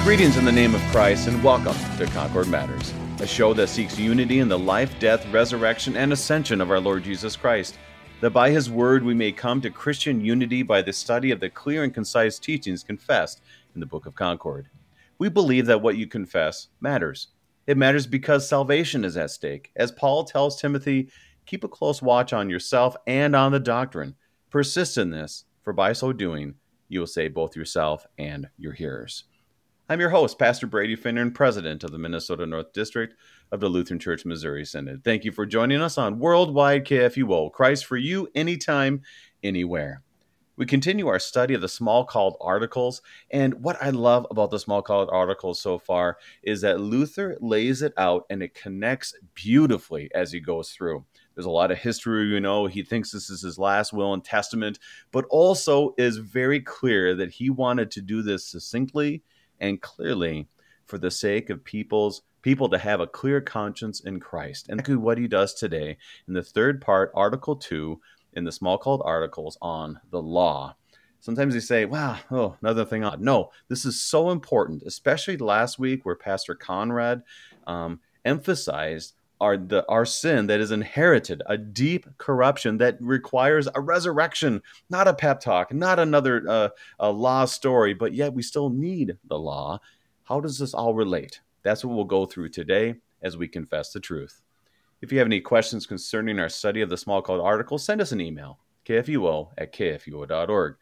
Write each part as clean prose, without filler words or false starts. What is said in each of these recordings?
Greetings in the name of Christ and welcome to Concord Matters, a show that seeks unity in the life, death, resurrection, and ascension of our Lord Jesus Christ, that by His word we may come to Christian unity by the study of the clear and concise teachings confessed in the Book of Concord. We believe that what you confess matters. It matters because salvation is at stake. As Paul tells Timothy, keep a close watch on yourself and on the doctrine. Persist in this, for by so doing, you will save both yourself and your hearers. I'm your host, Pastor Brady Finner, and president of the Minnesota North District of the Lutheran Church Missouri Synod. Thank you for joining us on Worldwide KFUO, Christ for you, anytime, anywhere. We continue our study of the small called articles, and what I love about the small called articles so far is that Luther lays it out and it connects beautifully as he goes through. There's a lot of history, he thinks this is his last will and testament, but also is very clear that he wanted to do this succinctly and clearly for the sake of people to have a clear conscience in Christ. And exactly what he does today in the third part, Article 2, in the small called articles on the law. Sometimes they say, wow, another thing on. No, this is so important, especially last week where Pastor Conrad emphasized our sin that is inherited, a deep corruption that requires a resurrection, not a pep talk, not another a law story, but yet we still need the law. How does this all relate? That's what we'll go through today as we confess the truth. If you have any questions concerning our study of the small called articles, send us an email, kfuo@kfuo.org,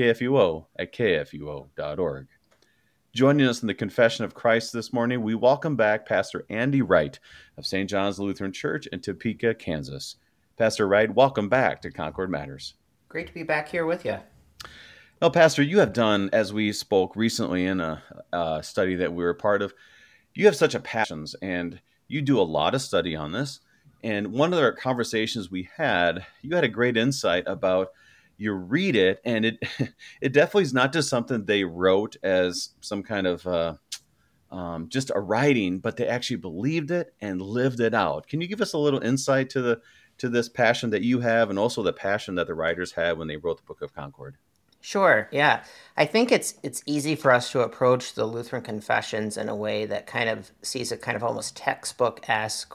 kfuo@kfuo.org. Joining us in the Confession of Christ this morning, we welcome back Pastor Andy Wright of St. John's Lutheran Church in Topeka, Kansas. Pastor Wright, welcome back to Concord Matters. Great to be back here with you. Now, Pastor, you have done, as we spoke recently in a study that we were a part of, you have such a passion and you do a lot of study on this. And one of the conversations we had, you had a great insight about you read it, and it definitely is not just something they wrote as some kind of just a writing, but they actually believed it and lived it out. Can you give us a little insight to this passion that you have, and also the passion that the writers had when they wrote the Book of Concord? Sure, yeah. I think it's easy for us to approach the Lutheran Confessions in a way that kind of sees it kind of almost textbook-esque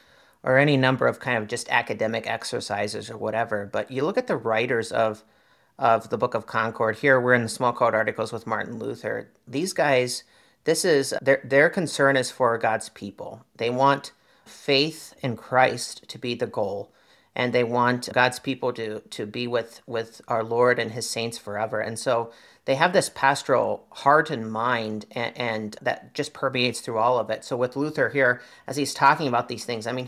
or any number of kind of just academic exercises or whatever. But you look at the writers of the Book of Concord. Here we're in the small called articles with Martin Luther. These guys, this is their concern is for God's people. They want faith in Christ to be the goal, and they want God's people to be with our Lord and His saints forever. And so they have this pastoral heart and mind, and that just permeates through all of it. So with Luther here, as he's talking about these things, I mean,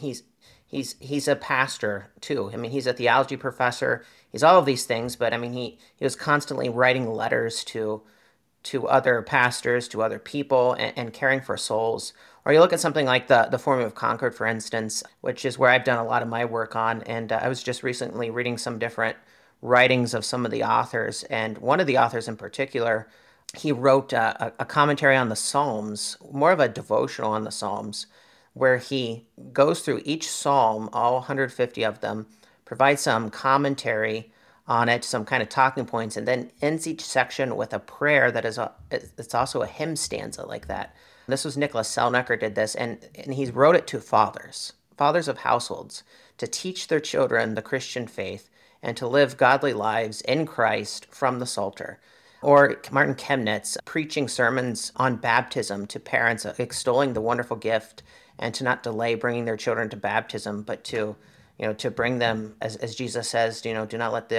he's a pastor too. I mean, he's a theology professor. He's all of these things, but I mean, he was constantly writing letters to other pastors, to other people, and caring for souls. Or you look at something like the Formula of Concord, for instance, which is where I've done a lot of my work on. And I was just recently reading some different writings of some of the authors. And one of the authors in particular, he wrote a commentary on the Psalms, more of a devotional on the Psalms, where he goes through each psalm, all 150 of them, provides some commentary on it, some kind of talking points, and then ends each section with a prayer that it's also a hymn stanza like that. This was Nicholas Selnecker did this, and he wrote it to fathers of households, to teach their children the Christian faith and to live godly lives in Christ from the Psalter. Or Martin Chemnitz preaching sermons on baptism to parents, extolling the wonderful gift and to not delay bringing their children to baptism, but to bring them, as Jesus says, do not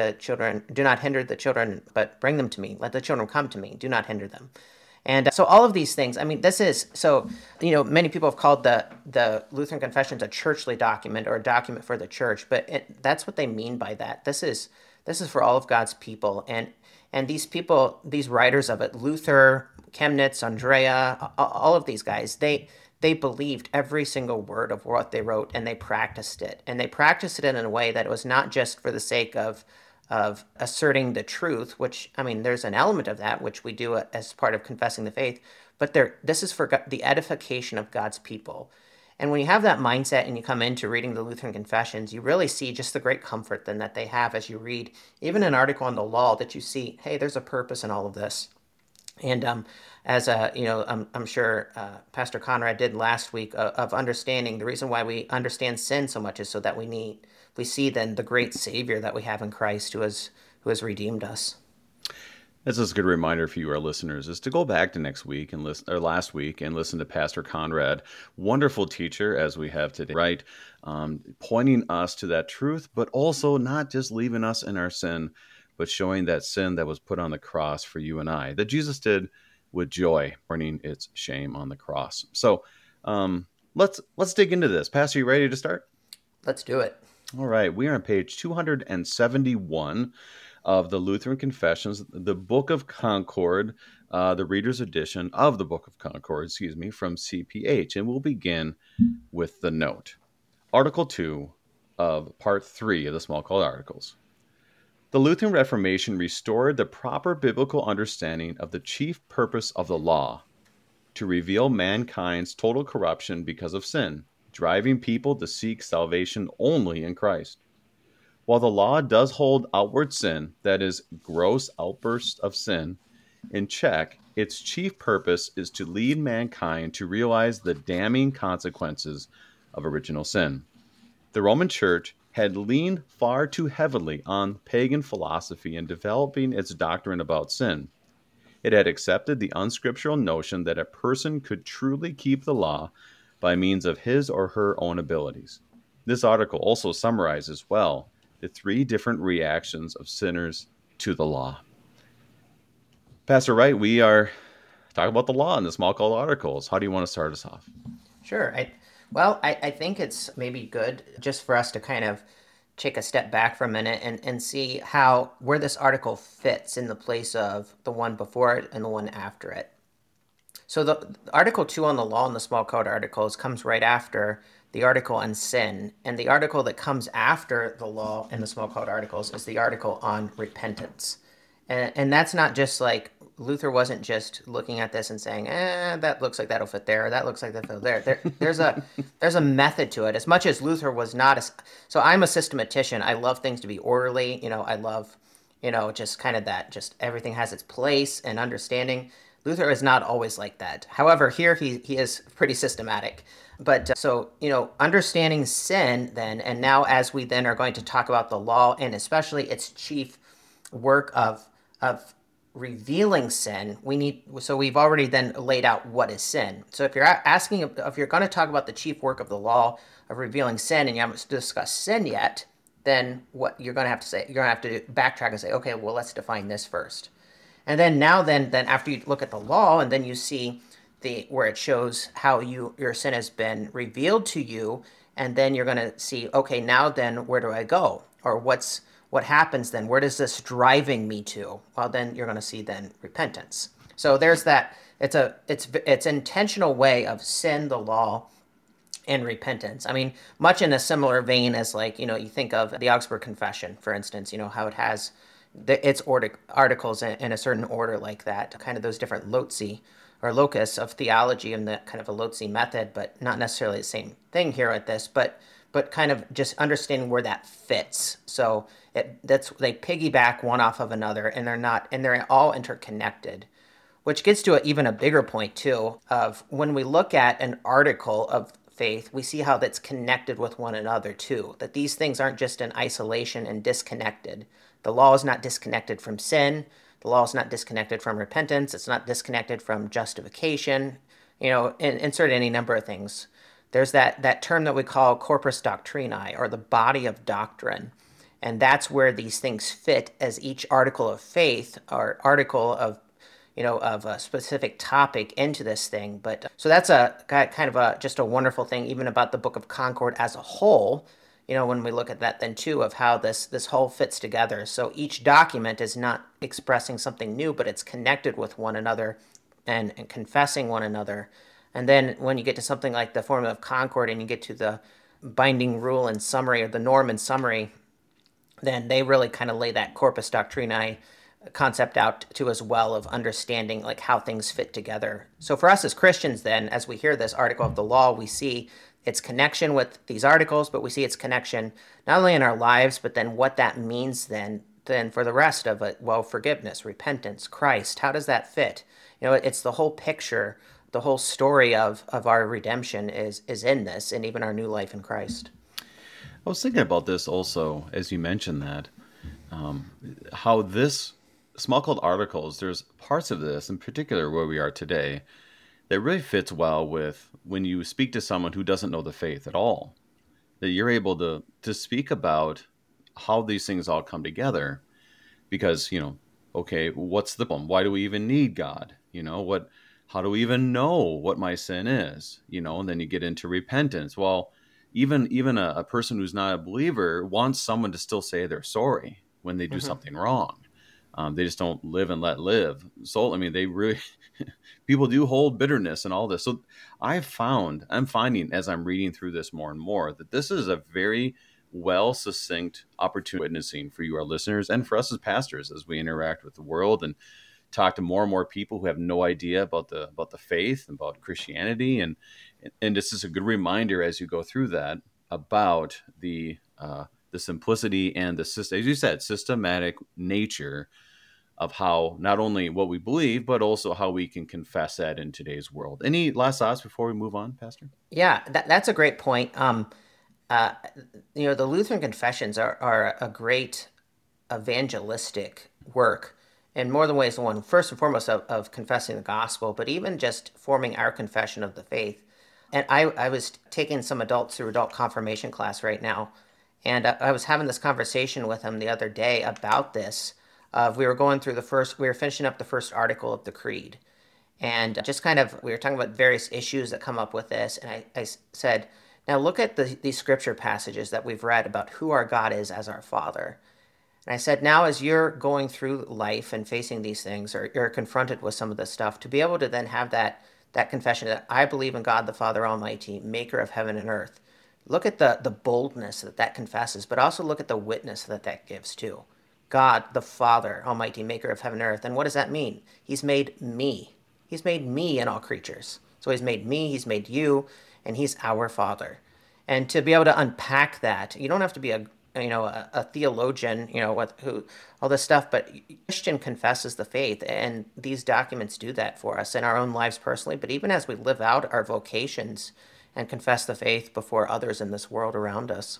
hinder the children, but bring them to me. Let the children come to me. Do not hinder them. And so all of these things, I mean, many people have called the Lutheran Confessions a churchly document or a document for the church, but that's what they mean by that. This is for all of God's people. And these people, these writers of it, Luther, Chemnitz, Andrea, all of these guys, they believed every single word of what they wrote, and they practiced it. And they practiced it in a way that it was not just for the sake of asserting the truth, which, I mean, there's an element of that, which we do as part of confessing the faith, but this is for the edification of God's people. And when you have that mindset and you come into reading the Lutheran Confessions, you really see just the great comfort then that they have as you read even an article on the law, that you see, hey, there's a purpose in all of this. And as I'm sure Pastor Conrad did last week, of understanding the reason why we understand sin so much is so that we see then the great Savior that we have in Christ, who has redeemed us. This is a good reminder for you, our listeners, is to go back to next week and listen, or last week, and listen to Pastor Conrad, wonderful teacher as we have today, right? Pointing us to that truth, but also not just leaving us in our sin, but showing that sin that was put on the cross for you and I, that Jesus did with joy, burning its shame on the cross. So let's dig into this. Pastor, you ready to start? Let's do it. All right, we are on page 271 of the Lutheran Confessions, the Book of Concord, the Reader's Edition of the Book of Concord, from CPH. And we'll begin with the note. Article 2 of Part 3 of the Smalcald Articles. The Lutheran Reformation restored the proper biblical understanding of the chief purpose of the law, to reveal mankind's total corruption because of sin, driving people to seek salvation only in Christ. While the law does hold outward sin, that is, gross outbursts of sin, in check, its chief purpose is to lead mankind to realize the damning consequences of original sin. The Roman Church had leaned far too heavily on pagan philosophy in developing its doctrine about sin. It had accepted the unscriptural notion that a person could truly keep the law by means of his or her own abilities. This article also summarizes well the three different reactions of sinners to the law. Pastor Wright, we are talking about the law in the Smalcald Articles. How do you want to start us off? Sure. I think it's maybe good just for us to kind of take a step back for a minute and see where this article fits in the place of the one before it and the one after it. So the Article 2 on the law in the Smalcald Articles comes right after the article on sin, and the article that comes after the law in the Smalcald Articles is the article on repentance. And that's not just like Luther wasn't just looking at this and saying, that looks like that'll fit there, or that looks like that fits there. There's a method to it. As much as Luther was not so I'm a systematician. I love things to be orderly. I love, just kind of that, just everything has its place and understanding. Luther is not always like that. However, here he is pretty systematic. But understanding sin then, and now as we then are going to talk about the law and especially its chief work of revealing sin, we've already then laid out what is sin. So if you're going to talk about the chief work of the law of revealing sin and you haven't discussed sin yet, then what you're going to have to say, you're going to have to backtrack and say, okay, well, let's define this first. And then after you look at the law and then you see where it shows how your sin has been revealed to you, and then you're going to see, okay, now then where do I go? Or what happens then? Where does this driving me to? Well, then you're going to see then repentance. So there's that. It's an intentional way of sin, the law, and repentance. I mean, much in a similar vein as you think of the Augsburg Confession, for instance, how it has its articles in a certain order like that, kind of those different loci or locus of theology and the kind of a loci method, but not necessarily the same thing here at this, but kind of just understanding where that fits. So they piggyback one off of another, and they're all interconnected, which gets to even a bigger point too of when we look at an article of faith, we see how that's connected with one another too, that these things aren't just in isolation and disconnected. The law is not disconnected from sin. The law is not disconnected from repentance. It's not disconnected from justification. Insert any number of things. There's that term that we call corpus doctrinae, or the body of doctrine. And that's where these things fit as each article of faith or article of a specific topic into this thing. But so that's a kind of just a wonderful thing, even about the Book of Concord as a whole. When we look at that then too, of how this whole fits together. So each document is not expressing something new, but it's connected with one another and confessing one another. And then when you get to something like the Formula of Concord and you get to the binding rule and summary, or the norm and summary, then they really kind of lay that corpus doctrinae concept out to as well, of understanding like how things fit together. So for us as Christians then, as we hear this article of the law, we see its connection with these articles, but we see its connection not only in our lives, but then what that means then then for the rest of it, well, forgiveness, repentance, Christ, how does that fit? It's the whole picture, the whole story of our redemption is in this, and even our new life in Christ. I was thinking about this also as you mentioned that, how this small called articles, there's parts of this in particular where we are today that really fits well with when you speak to someone who doesn't know the faith at all, that you're able to speak about how these things all come together. Because, okay, what's the problem? Why do we even need God? How do we even know what my sin is? And then you get into repentance. Well, even a person who's not a believer wants someone to still say they're sorry when they do Hmm. something wrong. They just don't live and let live. So, I mean, they really, people do hold bitterness and all this. So I'm finding as I'm reading through this more and more that this is a very well succinct opportunity witnessing for you, our listeners, and for us as pastors as we interact with the world and talk to more and more people who have no idea about the faith, about Christianity, and this is a good reminder as you go through that about the simplicity and as you said, systematic nature of how not only what we believe, but also how we can confess that in today's world. Any last thoughts before we move on, Pastor? Yeah, that's a great point. Uh, the Lutheran confessions are a great evangelistic work in more than ways than one. First and foremost, of confessing the gospel, but even just forming our confession of the faith. And I was taking some adults through adult confirmation class right now, and I was having this conversation with them the other day about this. We were going through we were finishing up the first article of the Creed, and just kind of we were talking about various issues that come up with this. And I said, now look at these scripture passages that we've read about who our God is as our Father. And I said, now as you're going through life and facing these things, or you're confronted with some of this stuff, to be able to then have that confession that I believe in God the Father Almighty, maker of heaven and earth. Look at the boldness that confesses, but also look at the witness that gives too. God the Father Almighty, maker of heaven and earth. And what does that mean? He's made me. He's made me and all creatures. So he's made me, he's made you, and he's our Father. And to be able to unpack that, you don't have to be a theologian, who all this stuff, but Christian confesses the faith, and these documents do that for us in our own lives personally, but even as we live out our vocations and confess the faith before others in this world around us.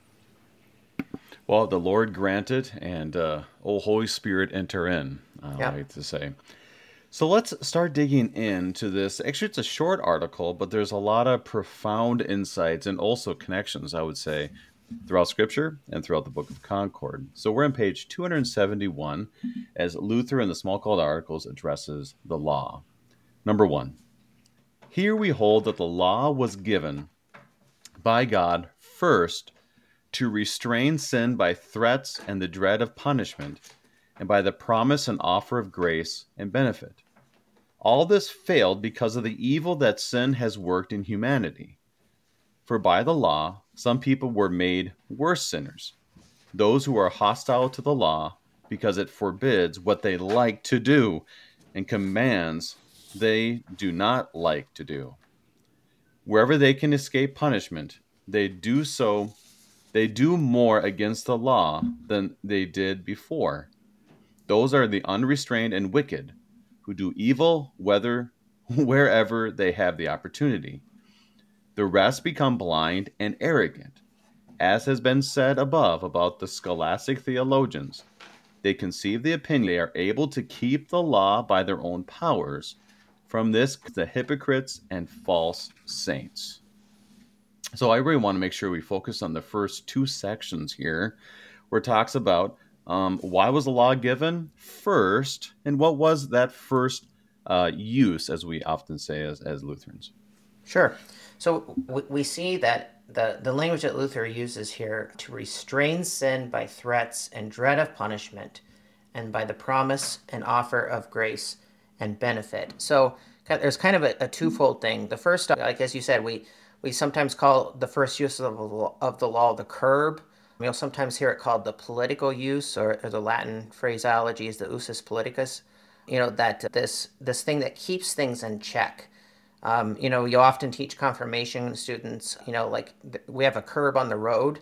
Well, the Lord grant it, and oh, Holy Spirit, enter in, I Yeah. like to say. So let's start digging into this. Actually, it's a short article, but there's a lot of profound insights and also connections, I would say, throughout Scripture and throughout the Book of Concord. So we're on page 271 as Luther in the Small Called Articles addresses the law. Number one, here we hold that the law was given by God first to restrain sin by threats and the dread of punishment, and by the promise and offer of grace and benefit. All this failed because of the evil that sin has worked in humanity. For by the law, some people were made worse sinners, those who are hostile to the law, because it forbids what they like to do and commands they do not like to do. Wherever they can escape punishment, they do so. They do more against the law than they did before. Those are the unrestrained and wicked, who do evil wherever they have the opportunity. The rest become blind and arrogant. As has been said above about the scholastic theologians, they conceive the opinion they are able to keep the law by their own powers. From this, the hypocrites and false saints. So I really want to make sure we focus on the first two sections here, where it talks about why was the law given first, and what was that first use, as we often say as Lutherans. Sure. So we see that the language that Luther uses here to restrain sin by threats and dread of punishment, and by the promise and offer of grace and benefit. So there's kind of a twofold thing. The first, like as you said, we sometimes call the first use of the law the curb. You'll sometimes hear it called the political use, or the Latin phraseology is the usus politicus. That this thing that keeps things in check. You often teach confirmation students, like we have a curb on the road.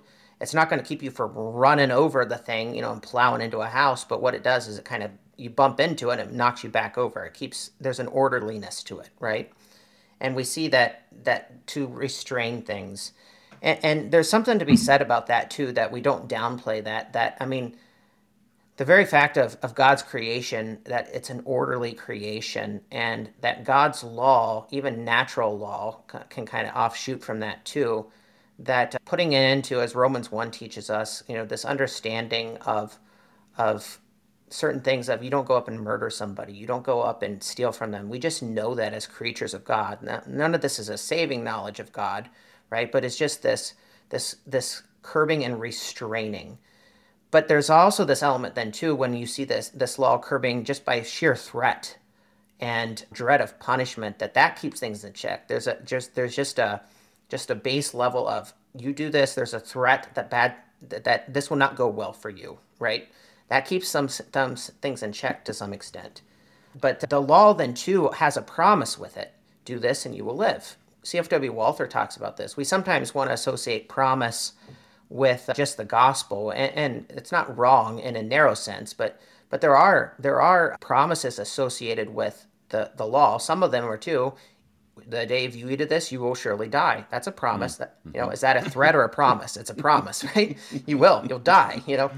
It's not going to keep you from running over the thing, and plowing into a house. But what it does is it kind of, you bump into it and it knocks you back over. There's an orderliness to it, right? And we see that to restrain things. And there's something to be said about that too, that we don't downplay that. I mean, the very fact of God's creation, that it's an orderly creation, and that God's law, even natural law, can kind of offshoot from that too. That putting it into, as Romans 1 teaches us, this understanding of certain things, of you don't go up and murder somebody, you don't go up and steal from them. We just know that as creatures of God. None of this is a saving knowledge of God, right? But it's just this curbing and restraining. But there's also this element then too, when you see this law curbing just by sheer threat and dread of punishment, that keeps things in check. There's just a base level of, you do this, there's a threat that this will not go well for you, right? That keeps some things in check to some extent. But the law then too has a promise with it. Do this and you will live. C.F.W. Walther talks about this. We sometimes want to associate promise with just the gospel, and it's not wrong in a narrow sense, but there are promises associated with the law. Some of them are too, the day you eat of this, you will surely die. That's a promise. That, is that a threat or a promise? It's a promise, right? You'll die.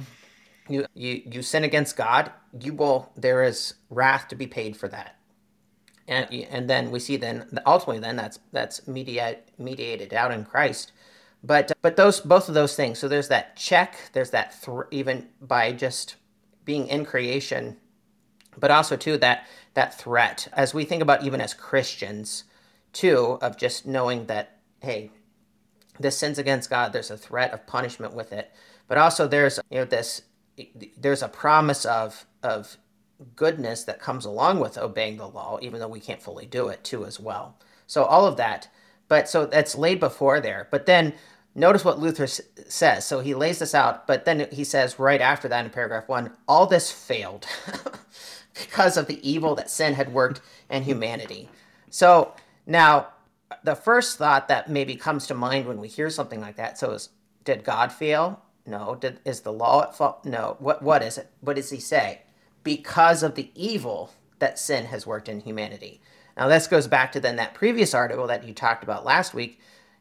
You sin against God, there is wrath to be paid for that. And then we see, then ultimately then that's mediated out in Christ. But both of those things. So there's that check. There's that even by just being in creation, but also too that threat, as we think about even as Christians too, of just knowing that, hey, this sins against God. There's a threat of punishment with it, but also there's there's a promise of goodness that comes along with obeying the law, even though we can't fully do it too as well. So all of that, but so that's laid before there. But then notice what Luther says. So he lays this out, but then he says right after that in paragraph 1, all this failed because of the evil that sin had worked in humanity. So now the first thought that maybe comes to mind when we hear something like that, so did God fail? No. Is the law at fault? No. What is it? What does he say? Because of the evil that sin has worked in humanity. Now this goes back to then that previous article that you talked about last week,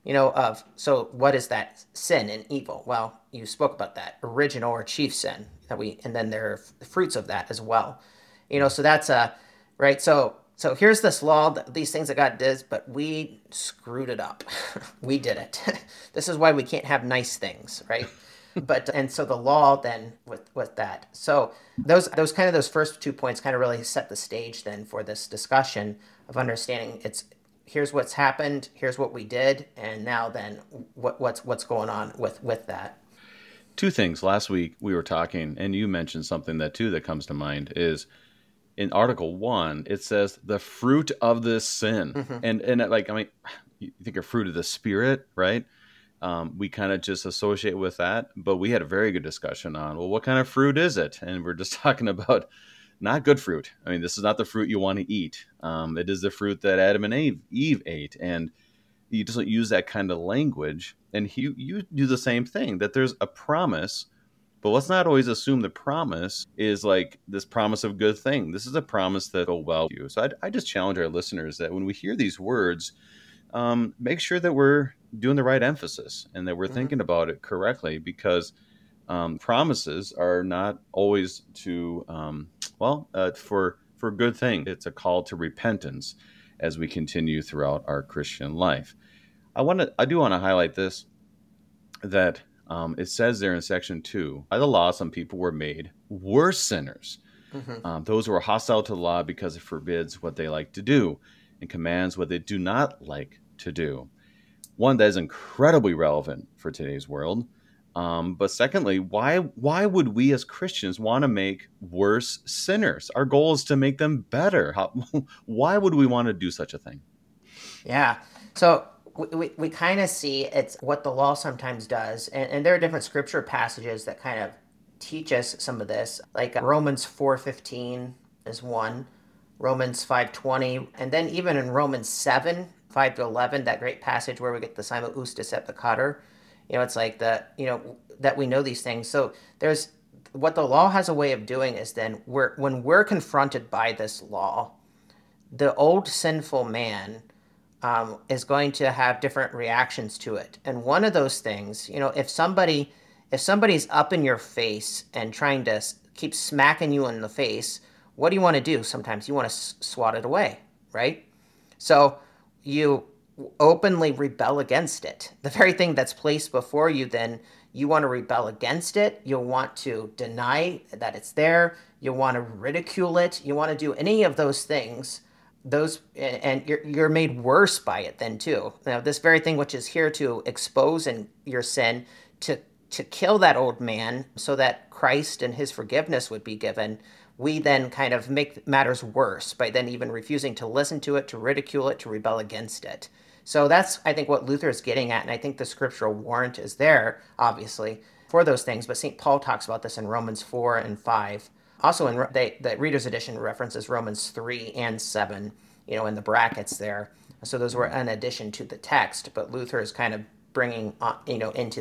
so what is that sin and evil? Well, you spoke about that original or chief sin and then there are fruits of that as well. So that's right. So here's this law, these things that God does, but we screwed it up. We did it. This is why we can't have nice things, right? And so the law then with that. So those first 2 points kind of really set the stage then for this discussion of understanding here's what's happened, here's what we did, and now then what's going on with that. Two things. Last week we were talking, and you mentioned something that comes to mind is in Article 1, it says the fruit of this sin. Mm-hmm. And you think of fruit of the Spirit, right? We kind of just associate with that, but we had a very good discussion on, well, what kind of fruit is it? And we're just talking about not good fruit. I mean, this is not the fruit you want to eat. It is the fruit that Adam and Eve ate. And you just don't use that kind of language. And you do the same thing, that there's a promise, but let's not always assume the promise is like this promise of good thing. This is a promise that will well you. So I just challenge our listeners that when we hear these words, make sure that we're doing the right emphasis and that we're thinking about it correctly, because promises are not always for good thing. It's a call to repentance as we continue throughout our Christian life. I do want to highlight this, that it says there in section 2, by the law, some people were made worse sinners. Mm-hmm. Those who are hostile to the law because it forbids what they like to do and commands what they do not like to do. One, that is incredibly relevant for today's world. But secondly, why would we as Christians want to make worse sinners? Our goal is to make them better. Why would we want to do such a thing? Yeah. So we kind of see it's what the law sometimes does. And there are different scripture passages that kind of teach us some of this. Like Romans 4:15 is one, Romans 5:20, and then even in Romans 7:5-11, that great passage where we get the Simul Justus et peccator, It's like that we know these things. So there's what the law has a way of doing is then when we're confronted by this law, the old sinful man is going to have different reactions to it. And one of those things, if somebody's up in your face and trying to keep smacking you in the face, what do you want to do? Sometimes you want to swat it away, right? So you openly rebel against it. The very thing that's placed before you, then you want to rebel against it. You'll want to deny that it's there. You want to ridicule it. You want to do any of those things. Those and you're made worse by it then too. Now this very thing which is here to expose and your sin to kill that old man so that Christ and his forgiveness would be given, we then kind of make matters worse by then even refusing to listen to it, to ridicule it, to rebel against it. So that's, I think, what Luther is getting at. And I think the scriptural warrant is there, obviously, for those things. But St. Paul talks about this in Romans 4 and 5. Also, the Reader's Edition references Romans 3 and 7, in the brackets there. So those were an addition to the text. But Luther is kind of bringing, into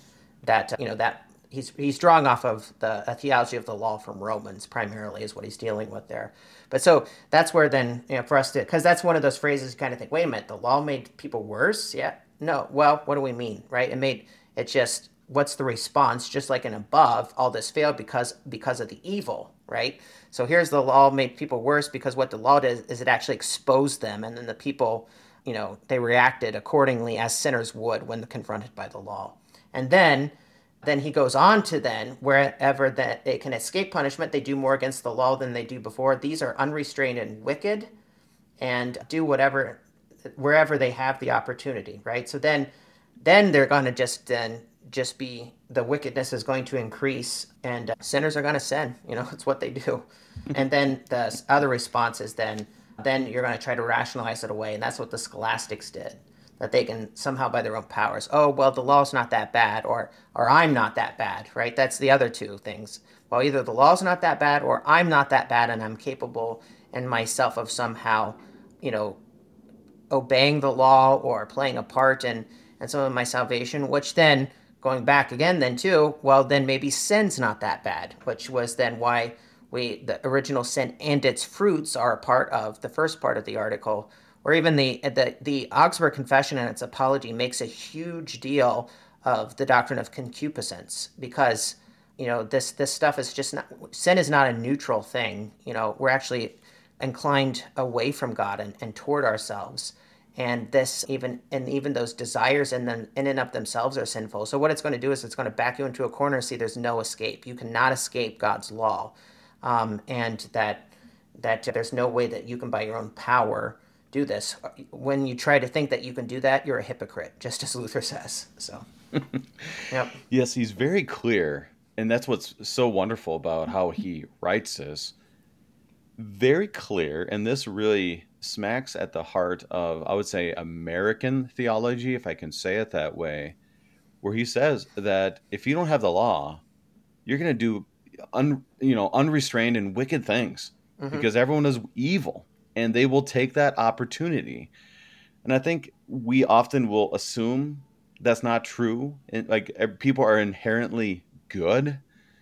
that he's drawing off of a theology of the law from Romans primarily is what he's dealing with there. But so that's where then, for us to, because that's one of those phrases you kind of think, wait a minute, the law made people worse? Yeah. No. Well, what do we mean, right? What's the response? Just like in above, all this failed because of the evil, right? So here's the law made people worse because what the law did is it actually exposed them. And then the people, they reacted accordingly as sinners would when confronted by the law. And then he goes on to then, wherever that they can escape punishment, they do more against the law than they do before. These are unrestrained and wicked and do whatever, wherever they have the opportunity, right? So then they're going to just be, the wickedness is going to increase and sinners are going to sin. It's what they do. And then the other response is then you're going to try to rationalize it away. And that's what the scholastics did, that they can somehow by their own powers, oh, well, the law's not that bad, or I'm not that bad, right? That's the other two things. Well, either the law's not that bad or I'm not that bad and I'm capable in myself of somehow, obeying the law or playing a part in some of my salvation, which then going back again then too, well, then maybe sin's not that bad, which was then why the original sin and its fruits are a part of the first part of the article, or even the Augsburg Confession and its apology makes a huge deal of the doctrine of concupiscence because this stuff is just not, sin is not a neutral thing. We're actually inclined away from God and toward ourselves, and even those desires in and of themselves are sinful. So what it's going to do is it's going to back you into a corner. See, there's no escape. You cannot escape God's law, and that there's no way that you can by your own power do this. When you try to think that you can do that, you're a hypocrite, just as Luther says. So, yep. Yes, he's very clear. And that's what's so wonderful about how he writes this. Very clear. And this really smacks at the heart of, I would say, American theology, if I can say it that way, where he says that if you don't have the law, you're going to do unrestrained and wicked things Mm-hmm. because everyone is evil and they will take that opportunity. And I think we often will assume that's not true. And like people are inherently good,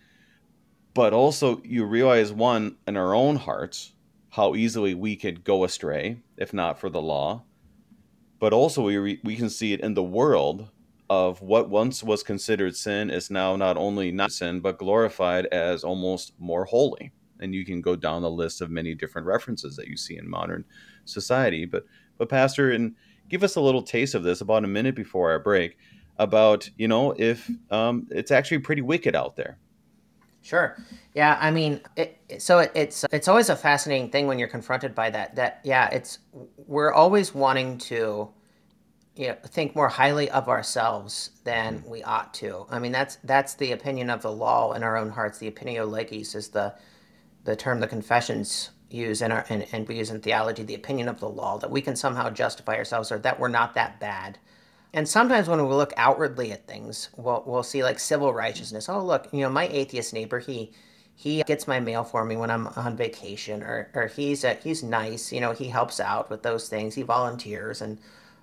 but also you realize one in our own hearts how easily we could go astray if not for the law. But also we can see it in the world of what once was considered sin is now not only not sin but glorified as almost more holy. And you can go down the list of many different references that you see in modern society. But Pastor, and give us a little taste of this about a minute before our break about if it's actually pretty wicked out there. Sure. Yeah. I mean, it's always a fascinating thing when you're confronted by that. Yeah, we're always wanting to think more highly of ourselves than we ought to. I mean, that's the opinion of the law in our own hearts. The opinio legis is the term the confessions use and we use in theology, the opinion of the law, that we can somehow justify ourselves or that we're not that bad. And sometimes when we look outwardly at things, we'll see like civil righteousness. Oh, look, my atheist neighbor, he gets my mail for me when I'm on vacation, or he's nice, he helps out with those things, he volunteers, and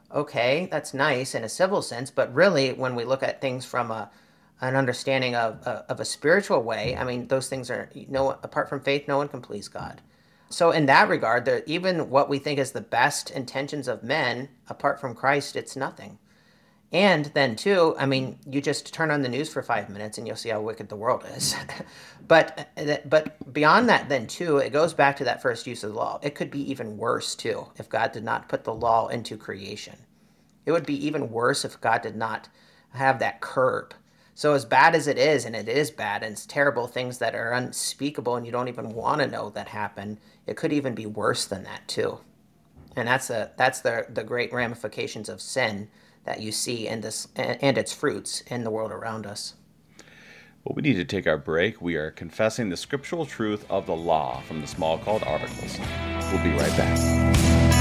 okay, that's nice in a civil sense, but really, when we look at things from an understanding of a spiritual way, I mean, those things are no apart from faith, no one can please God. So in that regard, even what we think is the best intentions of men, apart from Christ, it's nothing. And then too, I mean, you just turn on the news for 5 minutes and you'll see how wicked the world is. but beyond that, then too, it goes back to that first use of the law. It could be even worse too if God did not put the law into creation. It would be even worse if God did not have that curb. So as bad as it is, and it is bad, and it's terrible things that are unspeakable, and you don't even want to know that happen, it could even be worse than that too. And that's the great ramifications of sin that you see in this and its fruits in the world around us. Well, we need to take our break. We are confessing the scriptural truth of the law from the Smalcald Articles. We'll be right back.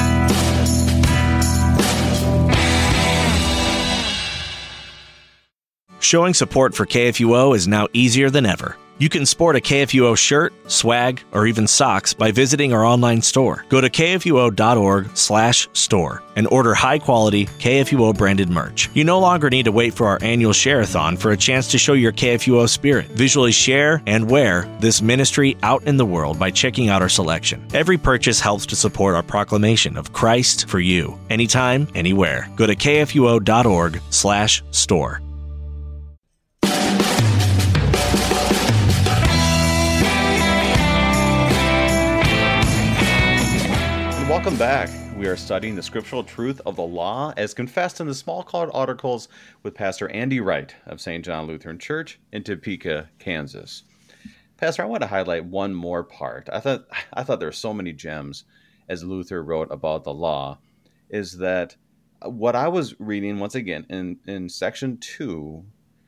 Showing support for KFUO is now easier than ever. You can sport a KFUO shirt, swag, or even socks by visiting our online store. Go to kfuo.org/store and order high-quality KFUO-branded merch. You no longer need to wait for our annual share-a-thon for a chance to show your KFUO spirit. Visually share and wear this ministry out in the world by checking out our selection. Every purchase helps to support our proclamation of Christ for you, anytime, anywhere. Go to kfuo.org/store. Welcome back. We are studying the scriptural truth of the law as confessed in the Smalcald Articles with Pastor Andy Wright of St. John Lutheran Church in Topeka, Kansas. Pastor, I want to highlight one more part. I thought there were so many gems as Luther wrote about the law, is that what I was reading once again in section 2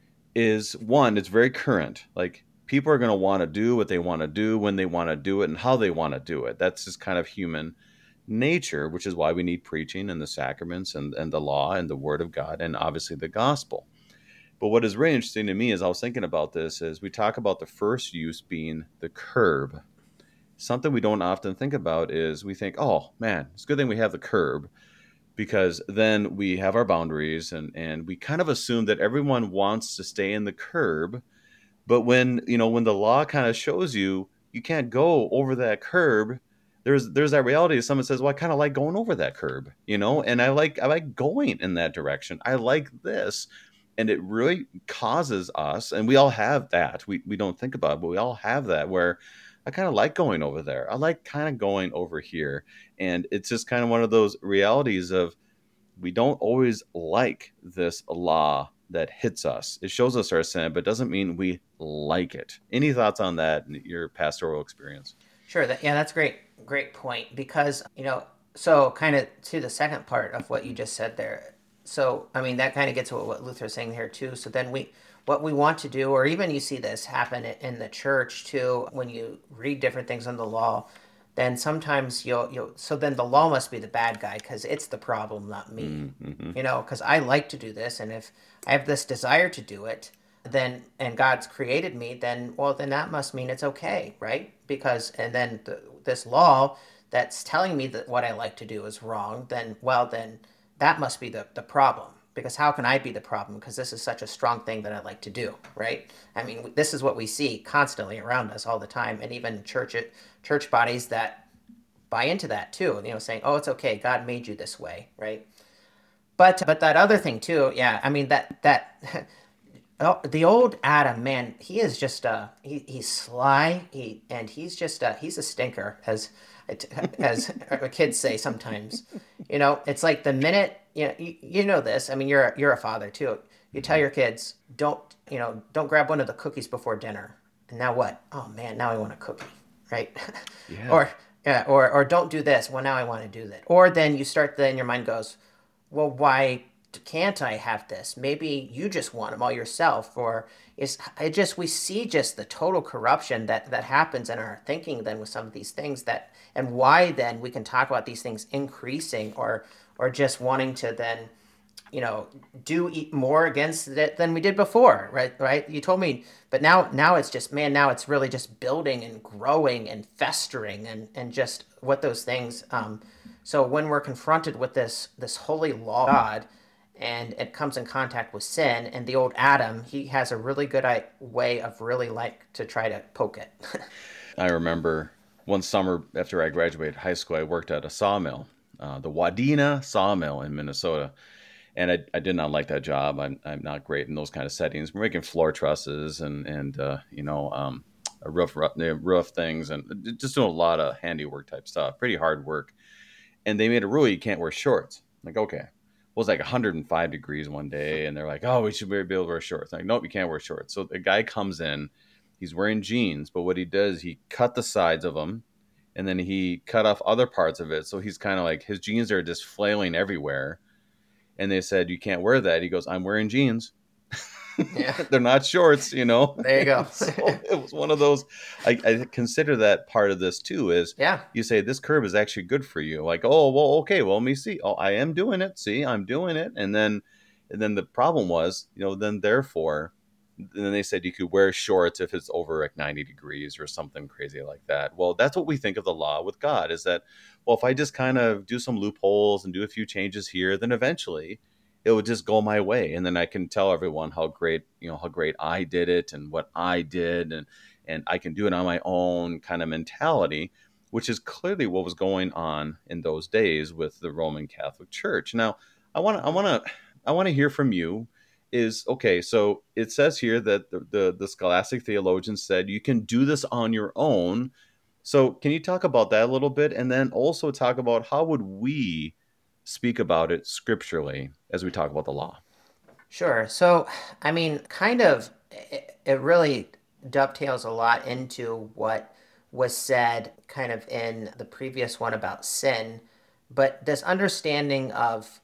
is, one, it's very current. Like, people are going to want to do what they want to do when they want to do it and how they want to do it. That's just kind of human nature, which is why we need preaching and the sacraments and the law and the word of God and obviously the gospel. But what is really interesting to me as I was thinking about this is we talk about the first use being the curb. Something we don't often think about is we think, oh man, it's a good thing we have the curb, because then we have our boundaries and we kind of assume that everyone wants to stay in the curb. But when the law kind of shows you can't go over that curb, there's that reality of someone says, well, I kind of like going over that curb, and I like going in that direction. I like this. And it really causes us, and we all have that. We don't think about it, but we all have that where I kind of like going over there. I like kind of going over here. And it's just kind of one of those realities of we don't always like this law that hits us. It shows us our sin, but doesn't mean we like it. Any thoughts on that in your pastoral experience? Sure. That's great point, because, so kind of to the second part of what you just said there. So, I mean, that kind of gets what Luther's saying here too. So then what we want to do, or even you see this happen in the church too, when you read different things on the law, then sometimes so then the law must be the bad guy because it's the problem, not me. Mm-hmm. Because I like to do this, and if I have this desire to do it, then and God's created me, then that must mean it's okay, right? Because and then this law that's telling me that what I like to do is wrong, then that must be the problem. Because how can I be the problem? Because this is such a strong thing that I like to do, right? I mean, this is what we see constantly around us all the time, and even church bodies that buy into that too. Saying, "Oh, it's okay. God made you this way," right? But that other thing too, yeah. I mean that oh, the old Adam, man, he is just he's sly. He's a stinker, as kids say sometimes. It's like the minute you know this. I mean, you're a father too. You tell your kids, don't grab one of the cookies before dinner. And now what? Oh man, now I want a cookie, right? Yeah. or don't do this. Well, now I want to do that. Or then your mind goes, well, why can't I have this? Maybe you just want them all yourself. Or we see just the total corruption that happens in our thinking then with some of these things, and why then we can talk about these things increasing or just wanting to then do more against it than we did before, right? You told me, but now it's just, man, now it's really just building and growing and festering and just what those things. So when we're confronted with this holy law of God, and it comes in contact with sin and the old Adam, he has a really good way of really like to try to poke it. I remember one summer after I graduated high school, I worked at a sawmill, the Wadena Sawmill in Minnesota. And I did not like that job. I'm not great in those kind of settings. We're making floor trusses and roof things, and just doing a lot of handiwork type stuff. Pretty hard work. And they made a rule you can't wear shorts. I'm like, okay. Well, it was like 105 degrees one day, and they're like, oh, we should be able to wear shorts. I'm like, nope, you can't wear shorts. So the guy comes in, he's wearing jeans, but what he does, he cut the sides of them, and then he cut off other parts of it. So he's kind of like, his jeans are just flailing everywhere. And they said, you can't wear that. He goes, I'm wearing jeans. Yeah. They're not shorts, you know? There you go. So it was one of those. I consider that part of this too is Yeah. you say, this curb is actually good for you. Like, oh, well, okay, well, let me see. Oh, I am doing it. See, I'm doing it. And then the problem was, then therefore, then they said you could wear shorts if it's over like 90 degrees or something crazy like that. Well, that's what we think of the law with God is that, well, if I just kind of do some loopholes and do a few changes here, then eventually it would just go my way. And then I can tell everyone how great I did it and what I did. And I can do it on my own kind of mentality, which is clearly what was going on in those days with the Roman Catholic Church. Now, I want to hear from you is okay. So it says here that the scholastic theologians said you can do this on your own. So can you talk about that a little bit, and then also talk about how would we speak about it scripturally as we talk about the law? Sure. So, I mean, kind of, it really dovetails a lot into what was said kind of in the previous one about sin. But this understanding of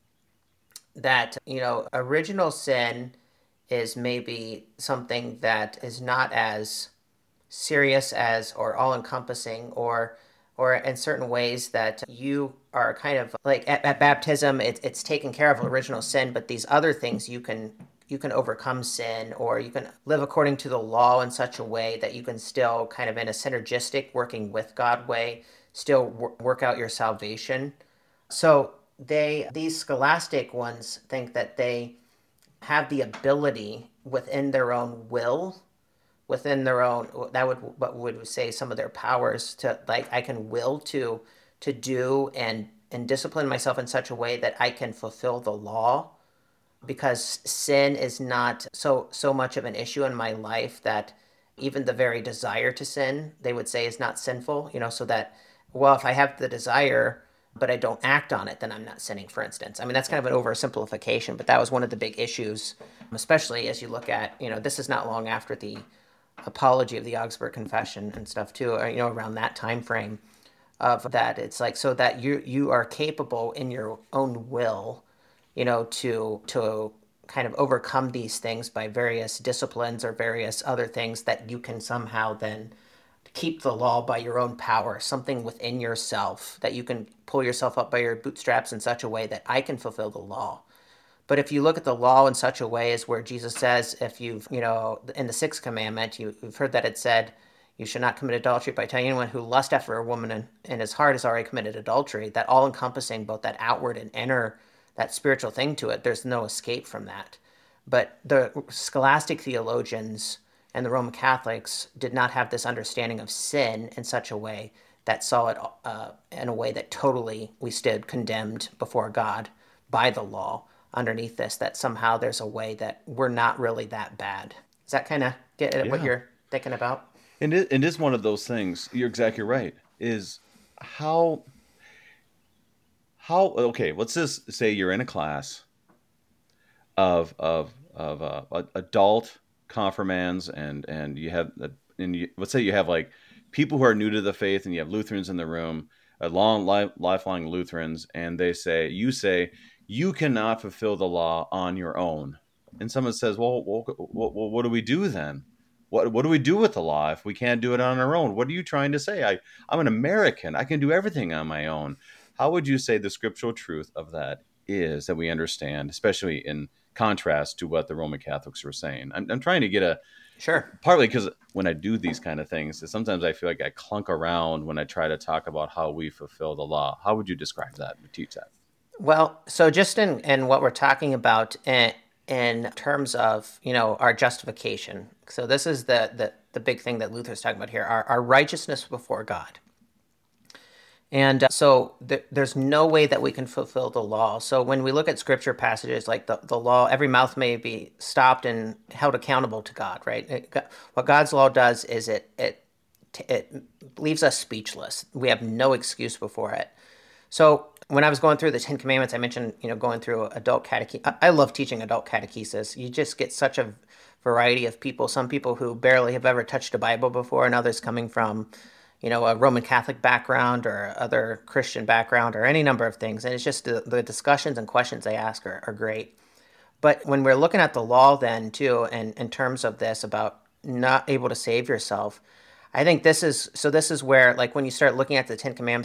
that, original sin is maybe something that is not as serious as or all encompassing or in certain ways that you are kind of like at baptism it's taken care of original sin, but these other things you can overcome sin, or you can live according to the law in such a way that you can still kind of in a synergistic working with God way still work out your salvation. So these scholastic ones think that they have the ability within their own will, within their own, that would what would say some of their powers, to like I can will to do and discipline myself in such a way that I can fulfill the law, because sin is not so much of an issue in my life that even the very desire to sin, they would say, is not sinful, so that, well, if I have the desire but I don't act on it, then I'm not sinning, for instance. I mean, that's kind of an oversimplification, but that was one of the big issues, especially as you look at, this is not long after the apology of the Augsburg Confession and stuff too, or, around that time frame of that. It's like, so that you are capable in your own will, to kind of overcome these things by various disciplines or various other things, that you can somehow then keep the law by your own power, something within yourself that you can pull yourself up by your bootstraps in such a way that I can fulfill the law. But if you look at the law in such a way as where Jesus says, if you've, in the sixth commandment, you've heard that it said, you should not commit adultery, by telling anyone who lusts after a woman in his heart has already committed adultery, that all encompassing both that outward and inner, that spiritual thing to it, there's no escape from that. But the scholastic theologians and the Roman Catholics did not have this understanding of sin in such a way that saw it in a way that totally we stood condemned before God by the law underneath this, that somehow there's a way that we're not really that bad. Does that kind of get at what you're thinking about? And it is one of those things. You're exactly right. Is how okay. Let's just say you're in a class of adult confirmands, and you have let's say you have like people who are new to the faith, and you have Lutherans in the room, lifelong Lutherans, and you say you cannot fulfill the law on your own. And someone says, well, what do we do then? What do we do with the law if we can't do it on our own? What are you trying to say? I'm an American. I can do everything on my own. How would you say the scriptural truth of that is, that we understand, especially in contrast to what the Roman Catholics were saying? I'm trying to get Sure. Partly because when I do these kind of things, sometimes I feel like I clunk around when I try to talk about how we fulfill the law. How would you describe that and teach that? Well, so just in what we're talking about in terms of, our justification. So this is the big thing that Luther's talking about here, our righteousness before God. And there's no way that we can fulfill the law. So when we look at scripture passages like the law, every mouth may be stopped and held accountable to God, right? What God's law does is it leaves us speechless. We have no excuse before it. So when I was going through the Ten Commandments, I mentioned, going through adult catechesis. I love teaching adult catechesis. You just get such a variety of people. Some people who barely have ever touched a Bible before, and others coming from, a Roman Catholic background or other Christian background or any number of things. And it's just the discussions and questions they ask are great. But when we're looking at the law then too, and in terms of this about not able to save yourself, I think this is where, like, when you start looking at the Ten Commandments,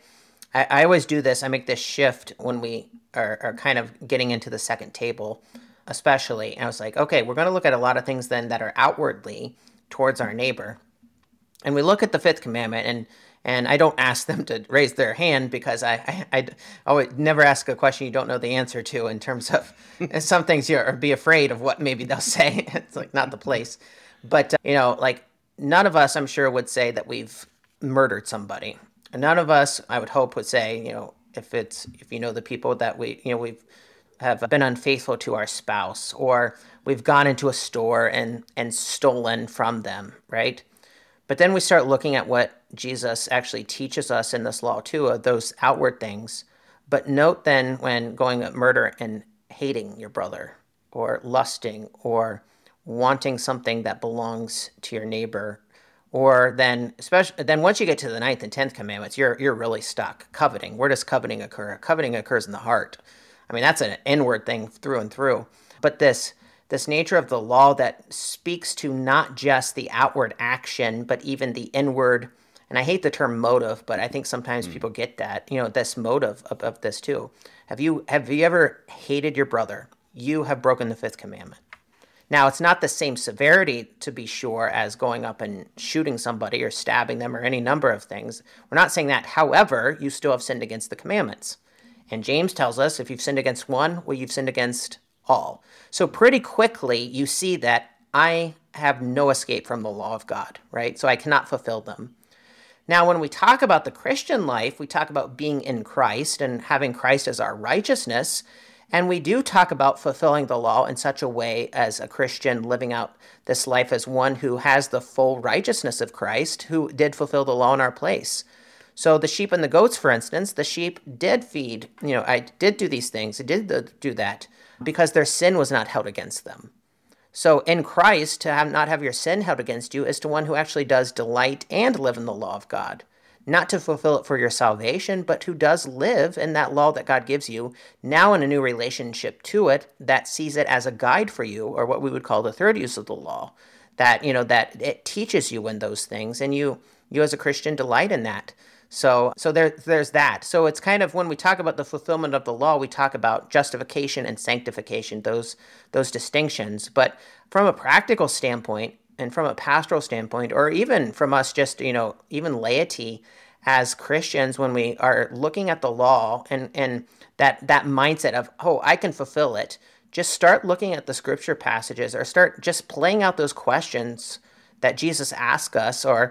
I always do this. I make this shift when we are kind of getting into the second table, especially. And I was like, okay, we're going to look at a lot of things then that are outwardly towards our neighbor. And we look at the fifth commandment, and I don't ask them to raise their hand because I always never ask a question you don't know the answer to, in terms of some things or be afraid of what maybe they'll say. It's like not the place. But, like, none of us, I'm sure, would say that we've murdered somebody. And none of us, I would hope, would say, if the people that we've have been unfaithful to our spouse, or we've gone into a store and stolen from them, right? But then we start looking at what Jesus actually teaches us in this law too, of those outward things. But note then, when going at murder and hating your brother, or lusting, or wanting something that belongs to your neighbor, or then once you get to the 9th and 10th commandments, you're really stuck. Coveting. Where does coveting occur? Coveting occurs in the heart. I mean, that's an inward thing through and through. But this nature of the law that speaks to not just the outward action, but even the inward, and I hate the term motive, but I think sometimes people get that, this motive of this too. Have you ever hated your brother? You have broken the fifth commandment. Now, it's not the same severity, to be sure, as going up and shooting somebody or stabbing them or any number of things. We're not saying that. However, you still have sinned against the commandments. And James tells us, if you've sinned against one, well, you've sinned against all. So pretty quickly, you see that I have no escape from the law of God, right? So I cannot fulfill them. Now, when we talk about the Christian life, we talk about being in Christ and having Christ as our righteousness. And we do talk about fulfilling the law in such a way as a Christian, living out this life as one who has the full righteousness of Christ, who did fulfill the law in our place. So the sheep and the goats, for instance, the sheep did feed, I did do these things, I did do that because their sin was not held against them. So in Christ, to not have your sin held against you is to one who actually does delight and live in the law of God. Not to fulfill it for your salvation, but who does live in that law that God gives you, now in a new relationship to it that sees it as a guide for you, or what we would call the third use of the law, that, that it teaches you in those things, and you as a Christian delight in that. So there's that. So it's kind of, when we talk about the fulfillment of the law, we talk about justification and sanctification, those distinctions. But from a practical standpoint, and from a pastoral standpoint, or even from us just, even laity as Christians, when we are looking at the law and that mindset of, oh, I can fulfill it, just start looking at the scripture passages, or start just playing out those questions that Jesus asked us, or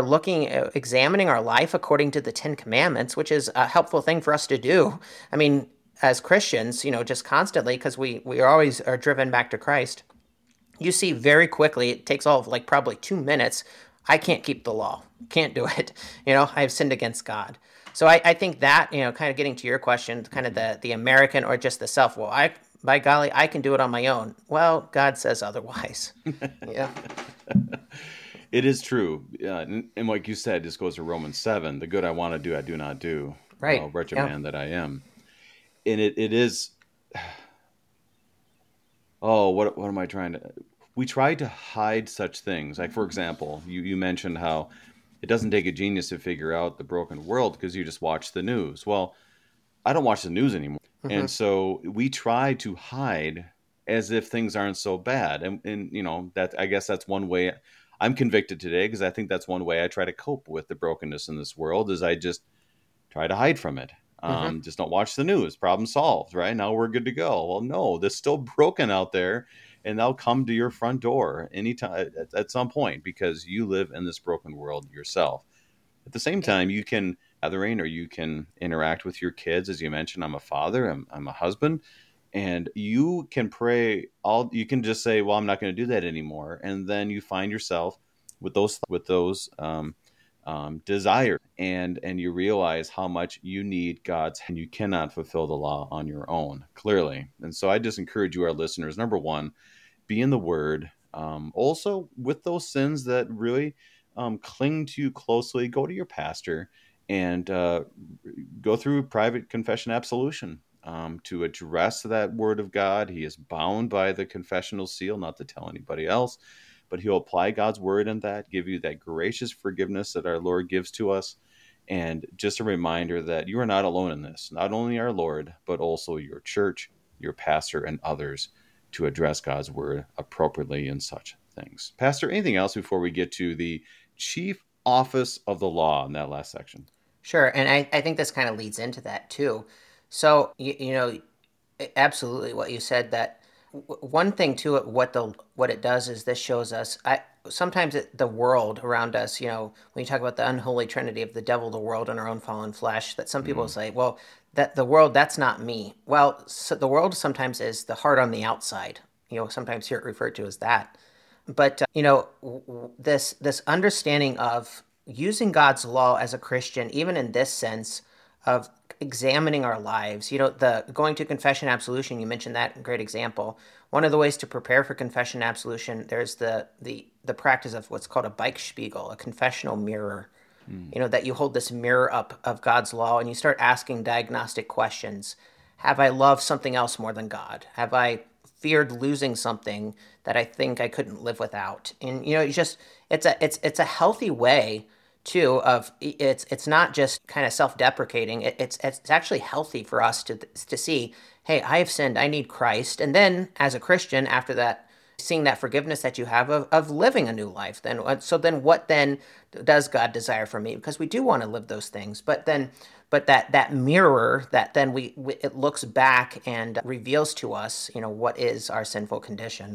examining our life according to the Ten Commandments, which is a helpful thing for us to do. I mean, as Christians, just constantly, because we always are driven back to Christ. You see very quickly, it takes all of probably 2 minutes, I can't keep the law. Can't do it. I have sinned against God. So I think that, kind of getting to your question, kind of the American or just the self, well, by golly, I can do it on my own. Well, God says otherwise. Yeah. It is true. And like you said, this goes to Romans 7, the good I want to do, I do not do. Right. Wretched man that I am. And it is, what am I trying to... We try to hide such things. Like, for example, you mentioned how it doesn't take a genius to figure out the broken world because you just watch the news. Well, I don't watch the news anymore. Mm-hmm. And so we try to hide as if things aren't so bad. And that, I guess that's one way I'm convicted today, because I think that's one way I try to cope with the brokenness in this world, is I just try to hide from it. Hmm. Just don't watch the news. Problem solved, right? Now we're good to go. Well, no, there's still broken out there, and they'll come to your front door anytime at some point, because you live in this broken world yourself. At the same time, you can gathering, or you can interact with your kids. As you mentioned, I'm a father, I'm a husband, and you can pray you can just say, well, I'm not going to do that anymore. And then you find yourself with those desire, and you realize how much you need God's, and you cannot fulfill the law on your own, clearly. And so I just encourage you, our listeners, number one, be in the Word. Also, with those sins that really cling to you closely, go to your pastor and go through private confession absolution to address that Word of God. He is bound by the confessional seal not to tell anybody else, but he'll apply God's Word in that, give you that gracious forgiveness that our Lord gives to us. And just a reminder that you are not alone in this. Not only our Lord, but also your church, your pastor, and others, to address God's Word appropriately in such things. Pastor, anything else before we get to the chief office of the law in that last section? Sure. And I think this kind of leads into that too. So, absolutely what you said, that one thing to it, what it does is this shows us, sometimes the world around us, when you talk about the unholy trinity of the devil, the world, and our own fallen flesh, that some people say, well, that the world, that's not me. Well, so the world sometimes is the heart on the outside. Sometimes hear it referred to as that. But this understanding of using God's law as a Christian, even in this sense of examining our lives, the going to confession absolution, you mentioned that, great example. One of the ways to prepare for confession absolution, there's the practice of what's called a Beichtspiegel, a confessional mirror. That you hold this mirror up of God's law and you start asking diagnostic questions. Have I loved something else more than God? Have I feared losing something that I think I couldn't live without? And it's a healthy way too of, it's not just kind of self-deprecating. It's actually healthy for us to see, hey, I have sinned, I need Christ. And then as a Christian, after that, seeing that forgiveness that you have of living a new life. Then what then does God desire from me? Because we do want to live those things, but that mirror that then it looks back and reveals to us, what is our sinful condition.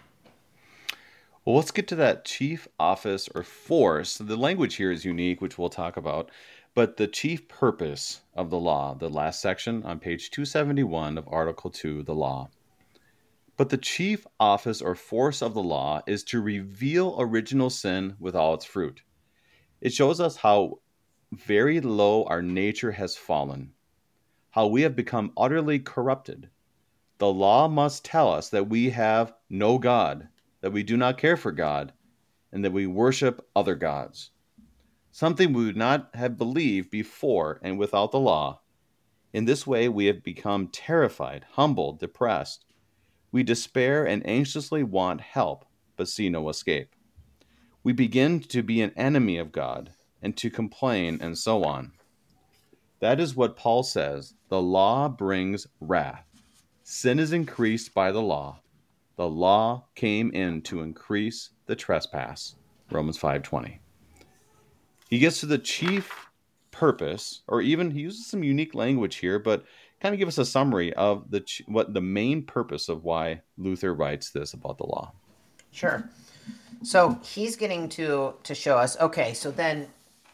Well, let's get to that chief office or force. The language here is unique, which we'll talk about, but the chief purpose of the law, the last section on page 271 of Article 2, the law. But the chief office or force of the law is to reveal original sin with all its fruit. It shows us how very low our nature has fallen, how we have become utterly corrupted. The law must tell us that we have no God, that we do not care for God, and that we worship other gods. Something we would not have believed before and without the law. In this way, we have become terrified, humbled, depressed. We despair and anxiously want help, but see no escape. We begin to be an enemy of God and to complain and so on. That is what Paul says. The law brings wrath. Sin is increased by the law. The law came in to increase the trespass. Romans 5:20. He gets to the chief purpose, or even he uses some unique language here, but kind of give us a summary of what the main purpose of why Luther writes this about the law. Sure. So he's getting to show us, okay, so then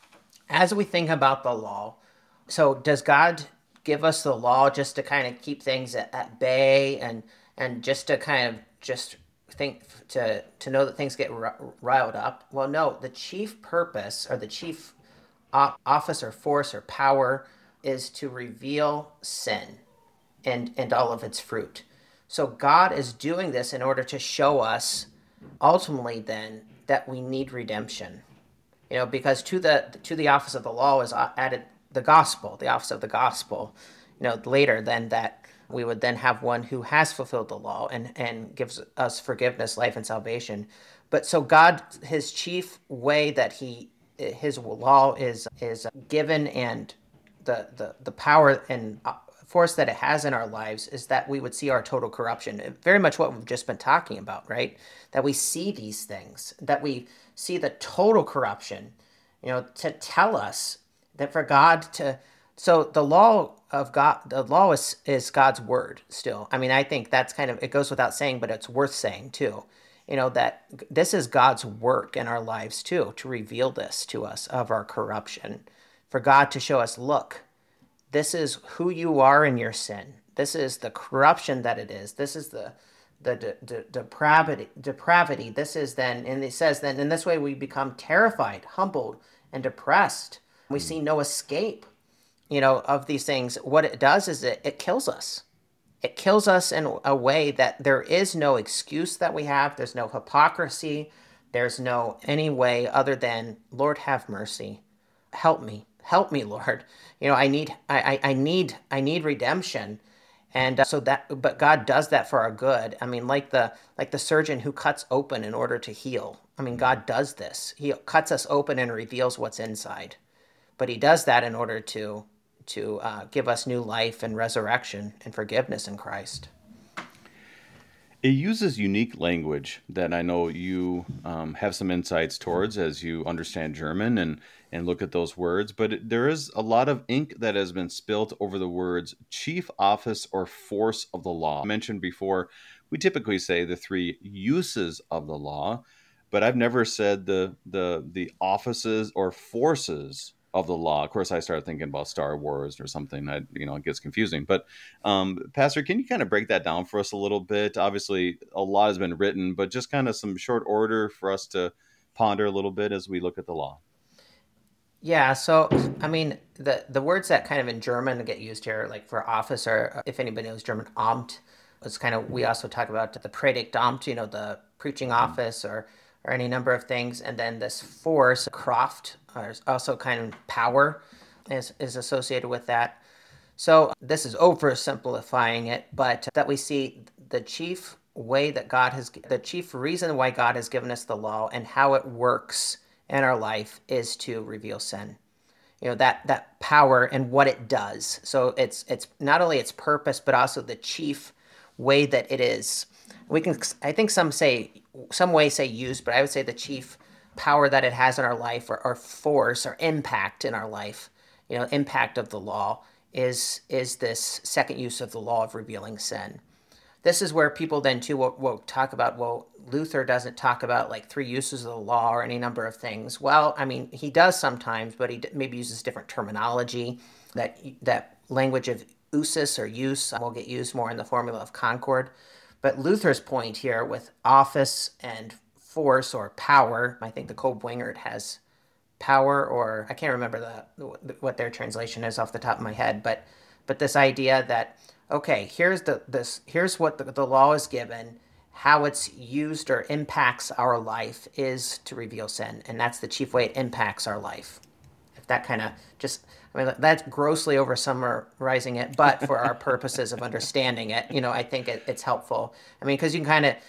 as we think about the law, so does God give us the law just to kind of keep things at bay and just to kind of just think to know that things get riled up? Well, no, the chief purpose or the chief office or force or power is to reveal sin and all of its fruit. So God is doing this in order to show us ultimately then that we need redemption. Because to the office of the law is added the gospel, the office of the gospel. Later then that we would then have one who has fulfilled the law and gives us forgiveness, life, and salvation. But so God, his chief way that his law is given, and the power and force that it has in our lives is that we would see our total corruption. Very much what we've just been talking about, right? That we see these things, that we see the total corruption, to tell us that for God to, so the law of God, the law is God's word still. I mean, I think that's kind of, it goes without saying, but it's worth saying too, that this is God's work in our lives too, to reveal this to us of our corruption, for God to show us, look, this is who you are in your sin. This is the corruption that it is. This is the depravity. This is then, and it says then, in this way we become terrified, humbled, and depressed. We see no escape, of these things. What it does is it kills us. It kills us in a way that there is no excuse that we have. There's no hypocrisy. There's no any way other than, Lord, have mercy. Help me, Lord. I need redemption. And but God does that for our good. I mean, like the surgeon who cuts open in order to heal. I mean, God does this. He cuts us open and reveals what's inside. But he does that in order to give us new life and resurrection and forgiveness in Christ. It uses unique language that I know you have some insights towards as you understand German and look at those words. But there is a lot of ink that has been spilt over the words chief office or force of the law. I mentioned before, we typically say the three uses of the law, but I've never said the offices or forces of the law. Of course, I started thinking about Star Wars or something. It gets confusing. But Pastor, can you kind of break that down for us a little bit? Obviously, a lot has been written, but just kind of some short order for us to ponder a little bit as we look at the law. Yeah, so I mean, the words that kind of in German get used here, like for office, or if anybody knows German, Amt, it's kind of, we also talk about the Predigtamt, the preaching office, or any number of things. And then this force, Kraft, is also kind of power is associated with that. So this is oversimplifying it, but that we see the chief reason why God has given us the law and how it works in our life is to reveal sin. That power and what it does. So it's not only its purpose, but also the chief way that it is. I think some way say use, but I would say the chief power that it has in our life, or force or impact in our life, impact of the law is this second use of the law of revealing sin. This is where people then too will talk about, well, Luther doesn't talk about like three uses of the law or any number of things. Well, I mean, he does sometimes, but he maybe uses different terminology. That language of usus or use will get used more in the Formula of Concord. But Luther's point here with office and force or power, I think the Kohlb-Wingert has power, or I can't remember what their translation is off the top of my head, but this idea that, okay, here's what the law is given, how it's used or impacts our life is to reveal sin, and that's the chief way it impacts our life. If that kind of that's grossly over summarizing it, but for our purposes of understanding it, I think it's helpful. I mean, because you can kind of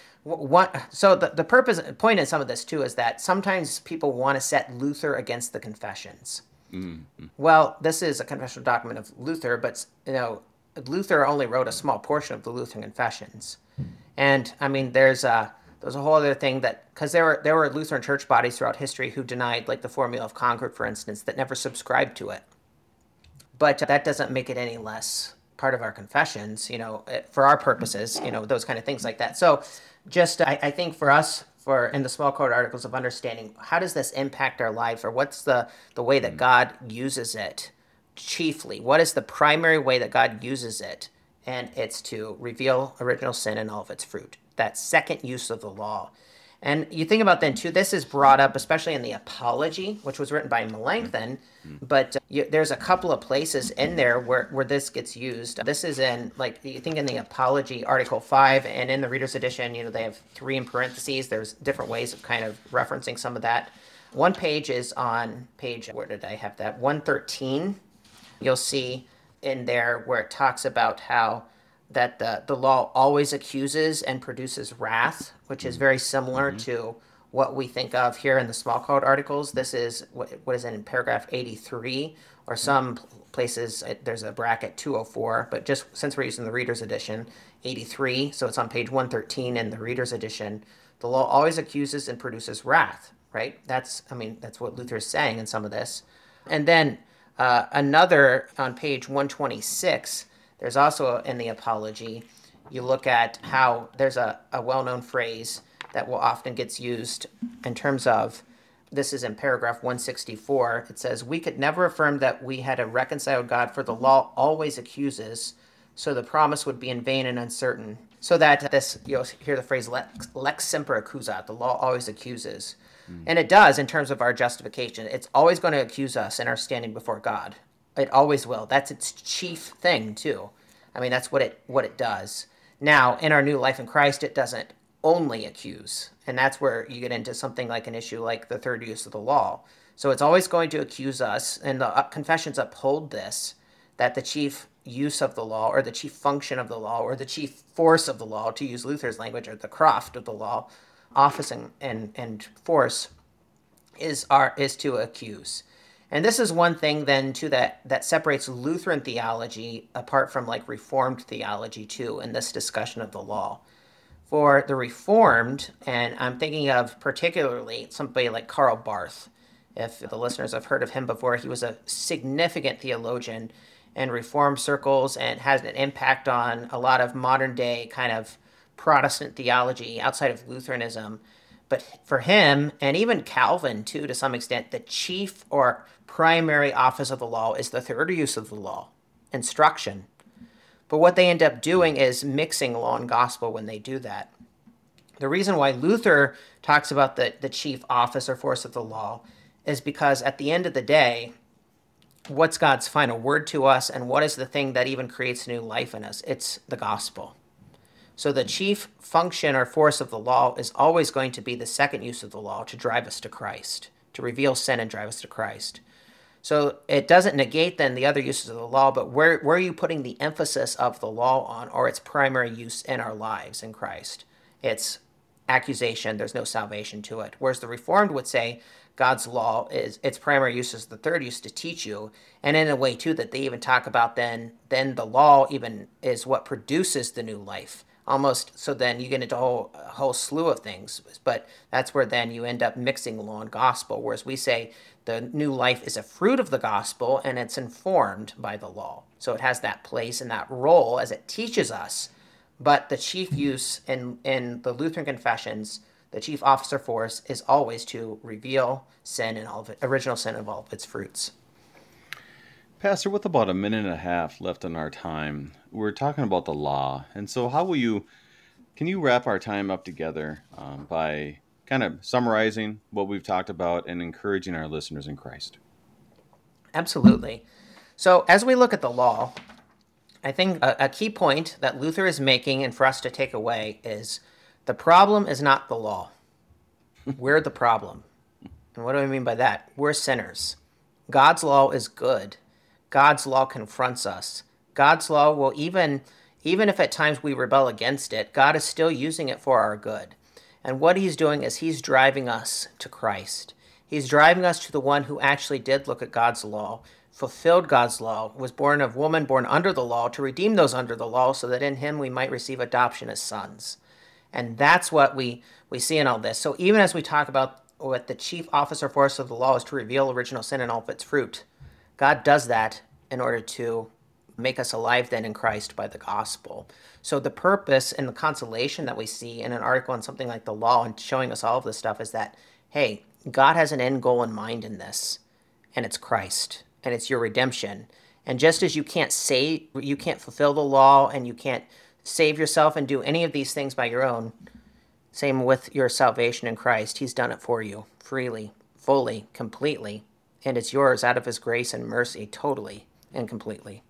so the point in some of this too is that sometimes people want to set Luther against the confessions. Mm-hmm. Well, this is a confessional document of Luther, but Luther only wrote a small portion of the Lutheran confessions, and I mean, there's a whole other thing that, because there were Lutheran church bodies throughout history who denied, like the Formula of Concord, for instance, that never subscribed to it. But that doesn't make it any less part of our confessions, for our purposes, those kind of things like that. So just, I think for us, in the small code articles of understanding, how does this impact our life, or what's the way that God uses it chiefly? What is the primary way that God uses it? And it's to reveal original sin and all of its fruit. That second use of the law. And you think about then too, this is brought up especially in the Apology, which was written by Melanchthon, but there's a couple of places in there where this gets used. This is in, like, you think in the Apology, Article 5, and in the Reader's Edition, they have 3 in parentheses. There's different ways of kind of referencing some of that. One page is on where did I have that? 113. You'll see in there where it talks about how that the law always accuses and produces wrath, which is very similar to what we think of here in the Smalcald articles. This is what is in paragraph 83, or some places there's a bracket 204, but just since we're using the Reader's Edition, 83, so it's on page 113 in the Reader's Edition. The law always accuses and produces wrath, right? That's what Luther is saying in some of this. And then another on page 126, there's also in the Apology, you look at how there's a well-known phrase that will often gets used in terms of, this is in paragraph 164, it says, "We could never affirm that we had a reconciled God, for the law always accuses, so the promise would be in vain and uncertain." So that this, you'll hear the phrase lex semper accusat, the law always accuses. And it does in terms of our justification. It's always going to accuse us in our standing before God. It always will. That's its chief thing too. I mean, that's what it does. Now, in our new life in Christ, it doesn't only accuse. And that's where you get into something like an issue like the third use of the law. So it's always going to accuse us, and the confessions uphold this, that the chief use of the law, or the chief function of the law, or the chief force of the law, to use Luther's language, or the Kraft of the law, office and force, is to accuse. And this is one thing then too that separates Lutheran theology apart from like Reformed theology too in this discussion of the law. For the Reformed, and I'm thinking of particularly somebody like Karl Barth. If the listeners have heard of him before, he was a significant theologian in Reformed circles and has an impact on a lot of modern day kind of Protestant theology outside of Lutheranism. But for him, and even Calvin too, to some extent, the chief or primary office of the law is the third use of the law, instruction. But what they end up doing is mixing law and gospel when they do that. The reason why Luther talks about the chief office or force of the law is because at the end of the day, what's God's final word to us, and what is the thing that even creates new life in us? It's the gospel. So the chief function or force of the law is always going to be the second use of the law, to drive us to Christ, to reveal sin and drive us to Christ. So it doesn't negate then the other uses of the law, but where are you putting the emphasis of the law on, or its primary use in our lives in Christ? It's accusation, there's no salvation to it. Whereas the Reformed would say God's law is its primary use is the third use, to teach you. And in a way too that they even talk about then the law even is what produces the new life. Almost, so then you get into a whole slew of things, but that's where then you end up mixing law and gospel, whereas we say the new life is a fruit of the gospel and it's informed by the law. So it has that place and that role as it teaches us, but the chief use in the Lutheran confessions, the chief officer force, is always to reveal sin and all of it, original sin of all of its fruits. Pastor, with about a minute and a half left in our time, we're talking about the law. And so can you wrap our time up together by kind of summarizing what we've talked about and encouraging our listeners in Christ? Absolutely. So as we look at the law, I think a key point that Luther is making and for us to take away is the problem is not the law. We're the problem. And what do I mean by that? We're sinners. God's law is good. God's law confronts us. God's law will, even if at times we rebel against it, God is still using it for our good. And what he's doing is he's driving us to Christ. He's driving us to the one who actually did look at God's law, fulfilled God's law, was born of woman, born under the law, to redeem those under the law, so that in him we might receive adoption as sons. And that's what we see in all this. So even as we talk about what the chief officer force of the law is to reveal original sin and all of its fruit, God does that in order to make us alive then in Christ by the gospel. So the purpose and the consolation that we see in an article on something like the law and showing us all of this stuff is that, hey, God has an end goal in mind in this, and it's Christ, and it's your redemption. And just as you can't fulfill the law, and you can't save yourself and do any of these things by your own, same with your salvation in Christ. He's done it for you freely, fully, completely, and it's yours out of his grace and mercy, totally and completely.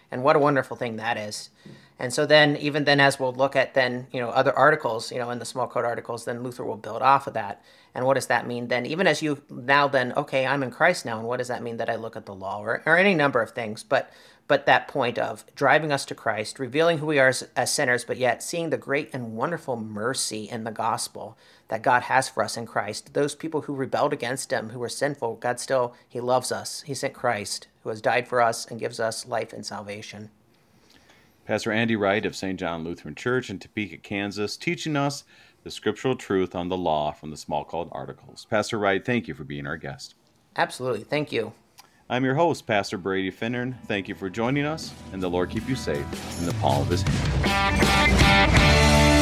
And what a wonderful thing that is. And so then, even then, as we'll look at then, other articles, in the small code articles, then Luther will build off of that. And what does that mean then? Even as you now then, okay, I'm in Christ now, and what does that mean that I look at the law or any number of things? But that point of driving us to Christ, revealing who we are as sinners, but yet seeing the great and wonderful mercy in the gospel that God has for us in Christ. Those people who rebelled against him, who were sinful, God still, he loves us. He sent Christ, who has died for us and gives us life and salvation. Pastor Andy Wright of St. John Lutheran Church in Topeka, Kansas, teaching us the scriptural truth on the law from the small code articles. Pastor Wright, thank you for being our guest. Absolutely. Thank you. I'm your host, Pastor Brady Finnern. Thank you for joining us, and the Lord keep you safe in the palm of his hand.